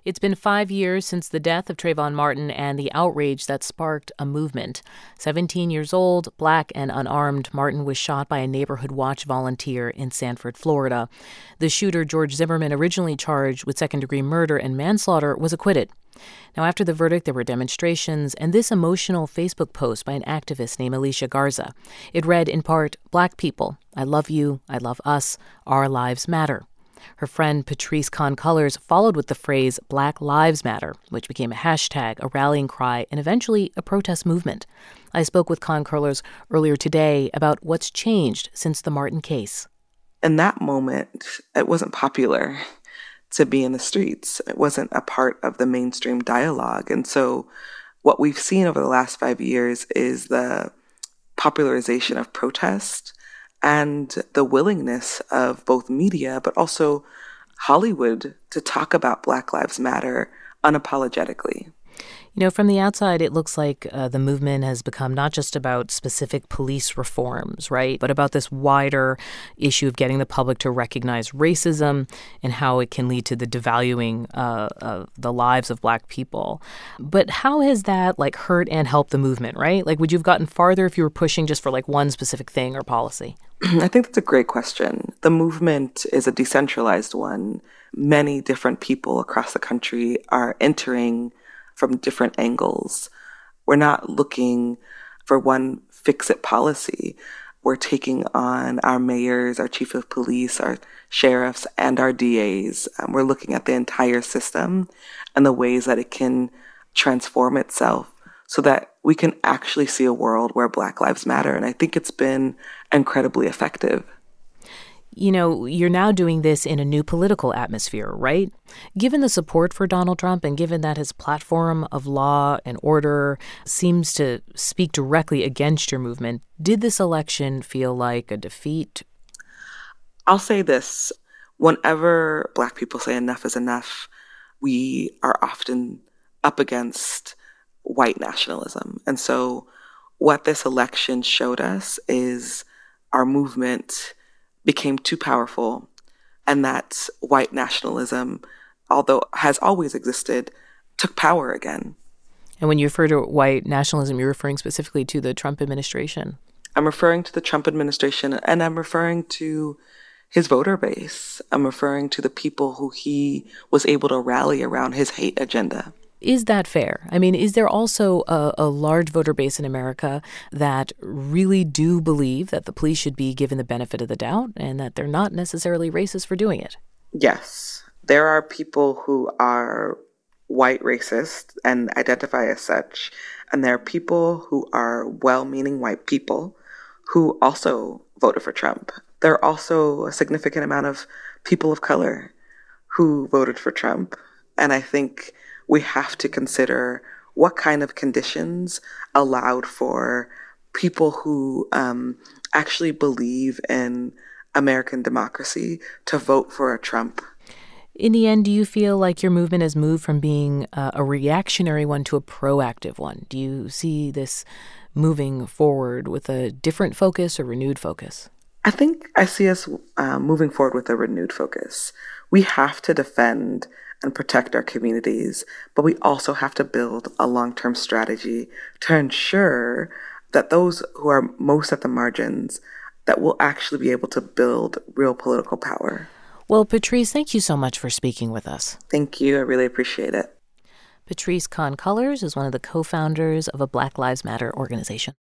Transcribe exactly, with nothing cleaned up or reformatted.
It's been five years since the death of Trayvon Martin and the outrage that sparked a movement. seventeen years old, black and unarmed, Martin was shot by a Neighborhood Watch volunteer in Sanford, Florida. The shooter, George Zimmerman, originally charged with second-degree murder and manslaughter, was acquitted. Now, after the verdict, there were demonstrations and this emotional Facebook post by an activist named Alicia Garza. It read, in part, "Black people, I love you, I love us, our lives matter." Her friend Patrisse Khan-Cullors followed with the phrase Black Lives Matter, which became a hashtag, a rallying cry, and eventually a protest movement. I spoke with Khan-Cullors earlier today about what's changed since the Martin case. In that moment, it wasn't popular to be in the streets. It wasn't a part of the mainstream dialogue. And so what we've seen over the last five years is the popularization of protest and the willingness of both media, but also Hollywood, to talk about Black Lives Matter unapologetically. You know, from the outside, it looks like uh, the movement has become not just about specific police reforms, right, but about this wider issue of getting the public to recognize racism and how it can lead to the devaluing uh, of the lives of Black people. But how has that, like, hurt and helped the movement, right? Like, would you have gotten farther if you were pushing just for, like, one specific thing or policy? I think that's a great question. The movement is a decentralized one. Many different people across the country are entering from different angles. We're not looking for one fix-it policy. We're taking on our mayors, our chief of police, our sheriffs, and our D As. Um, we're looking at the entire system and the ways that it can transform itself so that we can actually see a world where Black Lives Matter. And I think it's been incredibly effective. You know, you're now doing this in a new political atmosphere, right? Given the support for Donald Trump and given that his platform of law and order seems to speak directly against your movement, did this election feel like a defeat? I'll say this. Whenever Black people say enough is enough, we are often up against white nationalism. And so what this election showed us is our movement became too powerful, and that white nationalism, although has always existed, took power again. And when you refer to white nationalism, you're referring specifically to the Trump administration. I'm referring to the Trump administration, and I'm referring to his voter base. I'm referring to the people who he was able to rally around his hate agenda. Is that fair? I mean, is there also a, a large voter base in America that really do believe that the police should be given the benefit of the doubt and that they're not necessarily racist for doing it? Yes. There are people who are white racist and identify as such. And there are people who are well-meaning white people who also voted for Trump. There are also a significant amount of people of color who voted for Trump. And I think we have to consider what kind of conditions allowed for people who um, actually believe in American democracy to vote for a Trump. In the end, do you feel like your movement has moved from being uh, a reactionary one to a proactive one? Do you see this moving forward with a different focus or renewed focus? I think I see us uh, moving forward with a renewed focus. We have to defend and protect our communities, but we also have to build a long-term strategy to ensure that those who are most at the margins, that will actually be able to build real political power. Well, Patrisse, thank you so much for speaking with us. Thank you. I really appreciate it. Patrisse Khan-Cullors is one of the co-founders of a Black Lives Matter organization.